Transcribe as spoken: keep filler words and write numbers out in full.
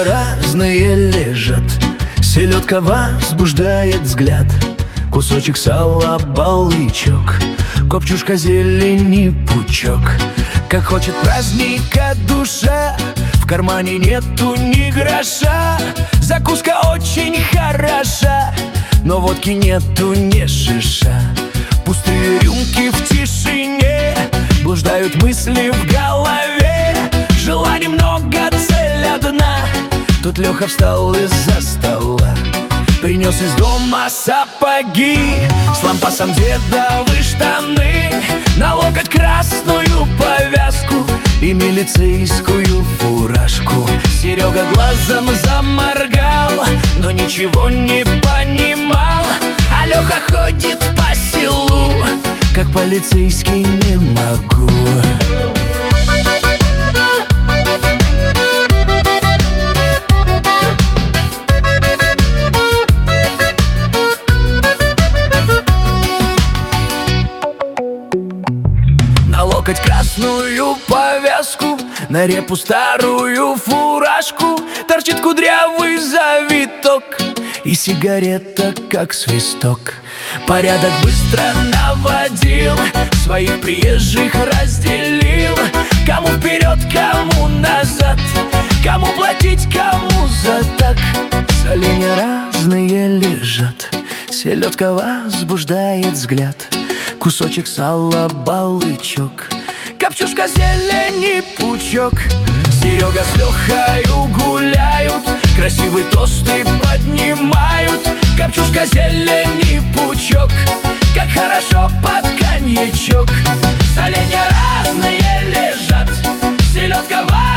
Соленья разные лежат, селедка возбуждает взгляд. Кусочек сала, балычок, копчушка зелени, пучок. Как хочет праздника душа, в кармане нету ни гроша. Закуска очень хороша, но водки нету ни шиша. Пустые рюмки в тишине, блуждают мысли в голове. Желаний много, цель одна. Тут Леха встал из-за стола, принес из дома сапоги, с лампасом дедовы штаны, на локоть красную повязку и милицейскую фуражку. Серега глазом заморгал, но ничего не понимал. А Леха ходит по селу, как полицейский не могу. На локоть красную повязку, на репу старую фуражку. Торчит кудрявый завиток и сигарета как свисток. Порядок быстро наводил, своих приезжих разделил. Кому вперед, кому назад, кому платить, кому за так. Соленья разные лежат, селедка возбуждает взгляд. Кусочек сала, балычок, копчушка зелени, пучок. Серега с Лехою гуляют, красивые тосты поднимают. Копчушка зелени, пучок, как хорошо под коньячок. Соленья разные лежат, селедка